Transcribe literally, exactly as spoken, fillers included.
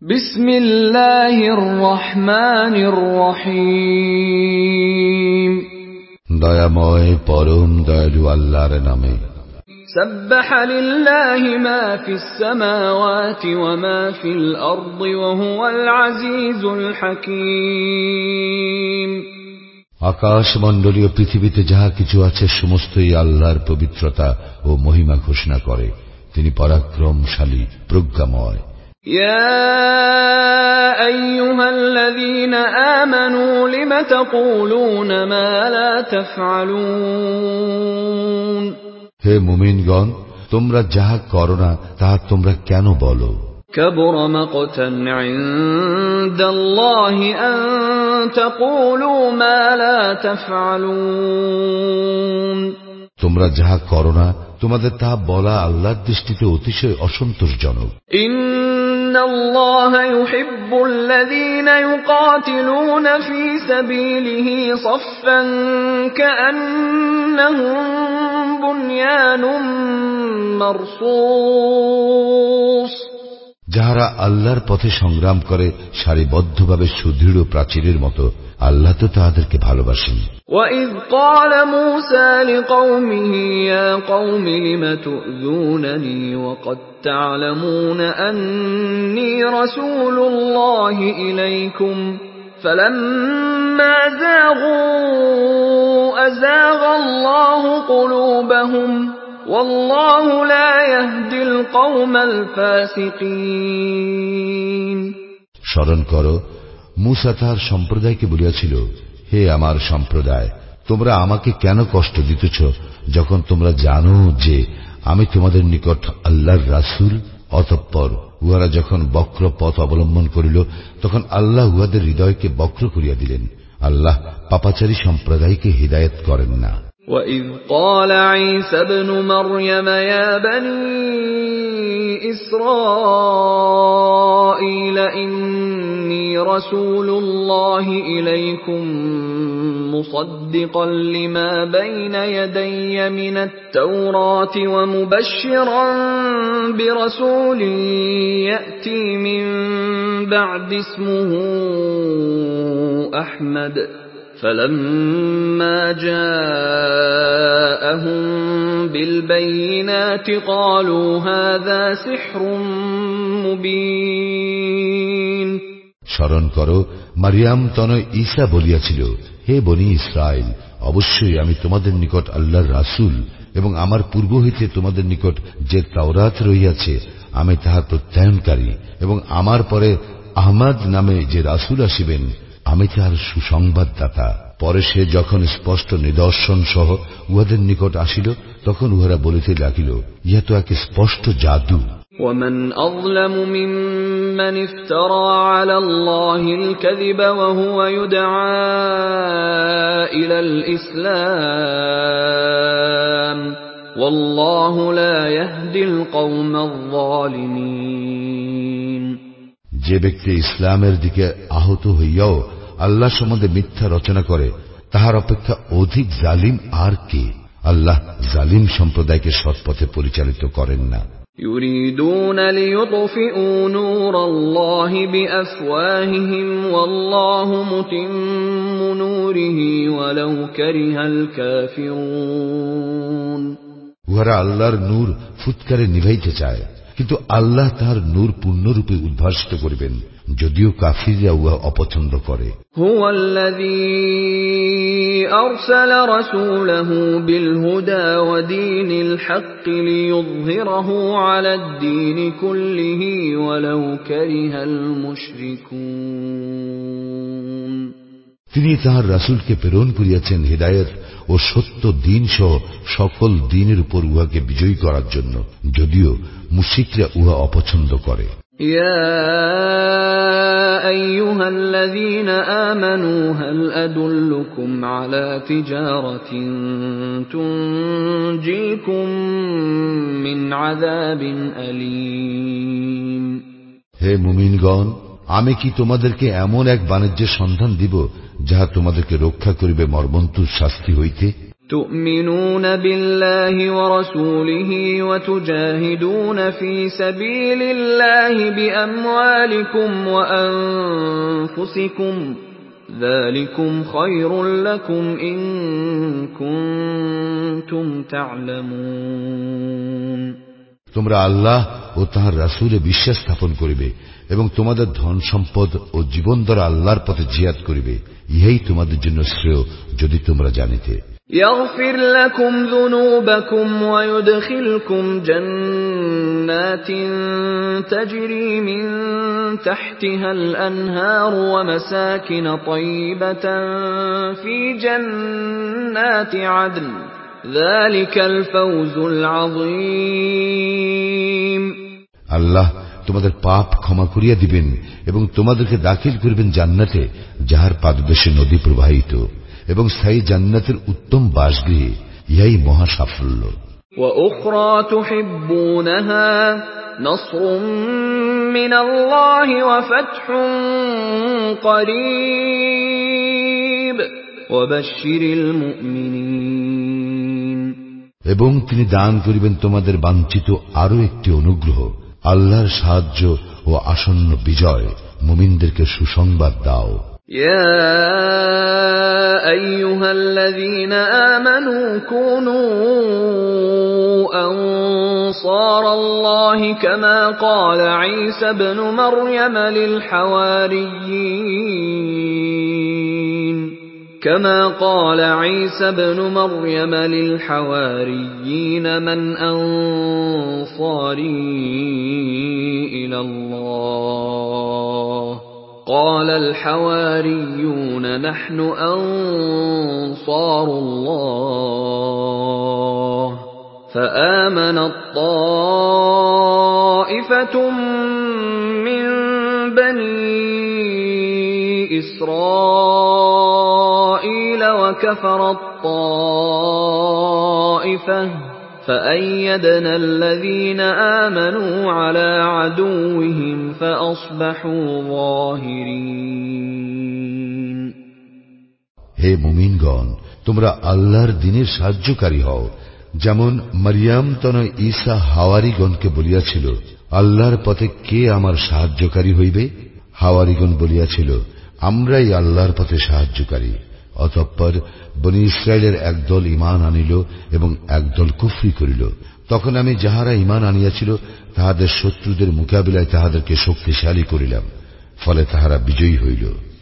বিসমিল্লাহির রহমানির রহিম। দয়াময় পরম দয়ালু আল্লাহর নামে। সাব্বাহা লিল্লাহি মা ফিস সামাওয়াতি ওয়া মা ফিল আরদি ওয়া হুয়াল আজিজুল হাকীম। আকাশমণ্ডলীয় পৃথিবীতে যাহা কিছু আছে সমস্তই আল্লাহর পবিত্রতা ও মহিমা ঘোষণা করে। তিনি পরাক্রমশালী, প্রজ্ঞাময়। ইয়া আইয়ুহাল্লাযীনা আমানু লিমা তাকুলুনা মা লা তাফআলুন। হে মুমিনগণ, তোমরা যাহা করো না তাহা তোমরা কেন বলো? কাবুরা মাকতান ইনদাল্লাহি আন তাকুলু মা লা তাফআলুন। তোমরা যাহা করো না তোমাদের তাহা বলা আল্লাহর দৃষ্টিতে অতিশয় অসন্তোষজনক। ইন্নাল্লাহা ইউহিব্বুল্লাযীনা ইউকাতিলুনা ফী সাবীলিহি সাফফান কাআন্নাহুম বুনয়ানুম মারসুস। যাহারা আল্লাহর পথে সংগ্রাম করে সারিবদ্ধভাবে সুদৃঢ় প্রাচীরের মতো, আল্লাহ তো তাহাদেরকে ভালোবাসেন। وَإِذْ قَالَ مُوسَى لِقَوْمِهِ يَا قَوْمِ لِمَ تُؤْذُونَنِي وَقَدْ تَعْلَمُونَ أَنِّي رَسُولُ اللَّهِ إِلَيْكُمْ فَلَمَّا زَاغُوا أَزَاغَ اللَّهُ قُلُوبَهُمْ وَاللَّهُ لَا يَهْدِي الْقَوْمَ الْفَاسِقِينَ। স্মরণ করো, মূসা তার সম্প্রদায়কে বলিয়াছিল, হে আমার সম্প্রদায়, তোমরা আমাকে কেন কষ্ট দিতেছ যখন তোমরা জানো যে আমি তোমাদের নিকট আল্লাহর রাসূল? অতঃপর উহারা যখন বক্র পথ অবলম্বন করিল তখন আল্লাহ উহাদের হৃদয়কে বক্র করিয়া দিলেন। আল্লাহ পাপাচারী সম্প্রদায়কে হিদায়াত করেন না। وَإِذْ قَالَ عِيسَى ابْنُ مَرْيَمَ يَا بَنِي إِسْرَائِيلَ إِنِّي رَسُولُ اللَّهِ إِلَيْكُمْ مُصَدِّقًا لِمَا بَيْنَ يَدَيَّ مِنَ التَّوْرَاةِ وَمُبَشِّرًا بِرَسُولٍ يَأْتِي مِن بَعْدِي اسْمُهُ أَحْمَدُ فَلَمَّا جَاءَهُم بِالْبَيِّنَاتِ قَالُوا هَذَا سِحْرٌ مُبِينٌ। স্মরণ করো, মারিয়াম তনয় ঈসা বলিয়াছিল, হে বনি ইসরাইল, অবশ্যই আমি তোমাদের নিকট আল্লাহর রাসূল এবং আমার পূর্ব হইতে তোমাদের নিকট যে তাওরাত রহিয়াছে আমি তাহার প্রত্যয়নকারী, এবং আমার পরে আহমদ নামে যে রাসূল আসিবেন আমি তাহার সুসংবাদদাতা। পরে সে যখন স্পষ্ট নিদর্শন সহ উহাদের নিকট আসিল তখন উহারা বলিতে লাগিল, ইহা তো এক স্পষ্ট জাদু। وَمَنْ أَظْلَمُ مِمَّنِ افْتَرَى عَلَى اللَّهِ الْكَذِبَ وَهُوَ يُدْعَى إِلَى الْإِسْلَامِ وَاللَّهُ لَا يَهْدِي الْقَوْمَ الظَّالِمِينَ। যে ব্যক্তি ইসলামের দিকে আহত হইয়াও আল্লাহ সম্বন্ধে মিথ্যা রচনা করে তাহার অপেক্ষা অধিক জালিম আর কে? আল্লাহ জালিম সম্প্রদায়কে সৎপথে পরিচালিত করেন না। يُرِيدُونَ لِيُطْفِئُوا نُورَ اللَّهِ بِأَفْوَاهِهِمْ وَاللَّهُ مُتِمُّ نُورِهِ وَلَوْ كَرِهَ الْكَافِرُونَ। উহারা আল্লাহর নূর ফুৎকারে নিভাইতে চায়, কিন্তু আল্লাহ তাহার নূর পূর্ণরূপে উদ্ভাসিত করিবেন, যদিও কাফিররা উহা অপছন্দ করে। হুয়াল্লাযী আরসালা রাসূলাহু বিল হুদা ওয়া দীনিল হাক্কি লিইয়ুযহিরাহু আলাদ-দীনি কুল্লিহি ওয়ালাউ কারিহাল মুশরিকুন। তিনি তাহার রাসূলকে প্রেরণ করিয়াছেন হিদায়াত ও সত্য দ্বীন সহ সকল দ্বীনের উপর উহাকে বিজয়ী করার জন্য, যদিও মুশরিকরা উহা অপছন্দ করে। ইয়া আইয়ুহাল্লাযীনা আমানু হাল আদুল্লুকুম আলা তিজারাতিন তুনজিকুম মিন আযাবিন আলীম। হে মুমিনগণ, আমি কি তোমাদেরকে এমন এক বাণিজ্যের সন্ধান দিব যাহা তোমাদেরকে রক্ষা করিবে মর্মন্তুদ শাস্তি হইতে? تؤمنون بالله ورسوله وتجاهدون في سبيل الله بأموالكم وأنفسكم ذلكم خير لكم إن كنتم تعلمون তোমরা আল্লাহ ও তাঁর রাসূলে বিশ্বাস স্থাপন করিবে এবং তোমাদের ধন সম্পদ ও জীবন দ্বারা আল্লাহর পথে জিহাদ করিবে, ইহাই তোমাদের জন্য শ্রেয় যদি তোমরা জানিতে। يغفر لكم ذنوبكم ويدخلكم جنات تجري من تحتها الأنهار ومساكن طيبة في جنات عدن ذلك الفوز العظيم আল্লাহ তোমাদের পাপ ক্ষমা করিয়া দিবেন এবং তোমাদেরকে দাখিল করিবেন জান্নাতে যাহার পাদদেশে নদী প্রবাহিত এবং স্থায়ী জান্নাতের উত্তম বাসগৃহে, ইহাই মহা সাফল্য। وأخرى تحبونها نصر من الله وفتح قريب وبشر المؤمنين এবং তিনি দান করিবেন তোমাদের বাঞ্ছিত আরো একটি অনুগ্রহ, আল্লাহর সাহায্য ও আসন্ন বিজয়। মুমিনদেরকে সুসংবাদ দাও। يا أيها الذين آمنوا كونوا أنصار الله كما قال عيسى ابن مريم للحواريين كما قال عيسى ابن مريم للحواريين من أنصاري إلى الله قال الحواريون نحن أنصار الله فآمنت طائفة من بني إسرائيل وكفرت طائفة فأيدنا الذين آمنوا على عدوهم فأصبحوا ظاهرين হে মুমিনগণ, তোমরা আল্লাহর দ্বীনের সাহায্যকারী হও, যেমন মারিয়াম তনয় ঈসা হাওয়ারীগণকে বলিয়াছিল, আল্লাহর পথে কে আমার সাহায্যকারী হইবে? হাওয়ারীগণ বলিয়াছিল, আমরাই আল্লাহর পথে সাহায্যকারী। অতঃপর বনী ইসরায়েলের একদল ঈমান আনিল এবং একদল কুফরি করিল। তখন আমি যাহারা ঈমান আনিয়াছিল তাহাদের শত্রুদের মোকাবিলায় তাহাদেরকে শক্তিশালী করিলাম, ফলে তাহারা বিজয়ী হইল।